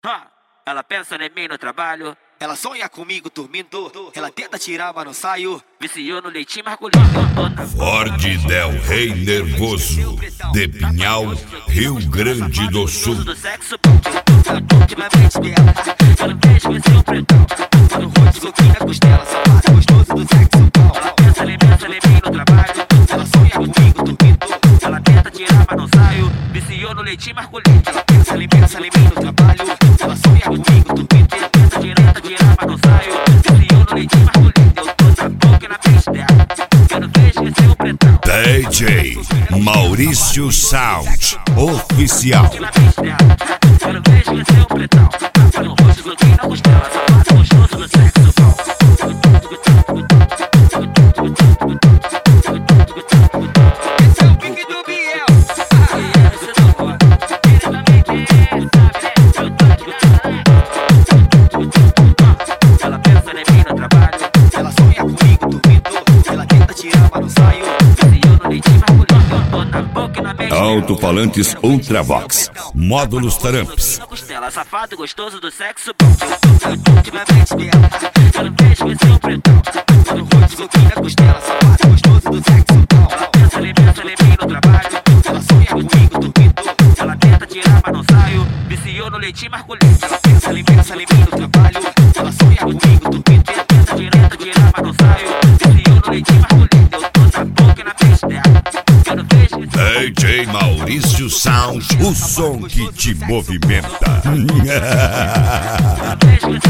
Ela pensa em mim no trabalho. Ela sonha comigo dormindo. Ela tenta tirar, mas não saio. Viciou no leitinho masculino. Ford Del Rey Nervoso, de Pinhal, Rio Grande do Sul. Do sexo ultimamente dela. Eu não vejo esse o pretão. No rosto, soquinho na costela. Sapato gostoso do sexo bom. Ela pensa em mim no trabalho. Ela sonha comigo dormindo. Ela tenta tirar, mas não saio. Viciou no leitinho masculino. Ela pensa em mim no trabalho. Ela sonha comigo dormindo. Tenta tirar, mas não saio. Viciou no leitinho masculino. Eu tô na boca e na pista dela. Eu não vejo esse o pretão. DJ Maurício Sound Oficial. Eu não vejo esse o pretão. Tapa no rosto, soquinho na costela. Sapato gostoso do sexo bom. Esse é o pique do Biel. Ela pensa em mim no trabalho. Ela sonha comigo dormindo. Ela tenta tirar, mas não saio. Viciou no leitinho masculino. Eu tô na boca e na mente. Alto-falantes Ultravox, módulos Taramps. Na costela, safado gostoso do sexo bom. Ultimamente dela. Eu não vejo esse o pretão. No rosto, soquinho na costela. Sapato gostoso do sexo bom. Ela pensa em mim no trabalho. Ela sonha comigo dormindo. Ela tenta tirar, mas não saio. Viciou no leitinho masculino. Ela pensa em mim no trabalho. Ela sonha comigo dormindo. Tenta tirar, mas não saio. Viciou no leitinho masculino. Eu tô na boca e na pista dela. Eu não vejo esse DJ Maurício Sound, o som que te movimenta. eu não vejo esse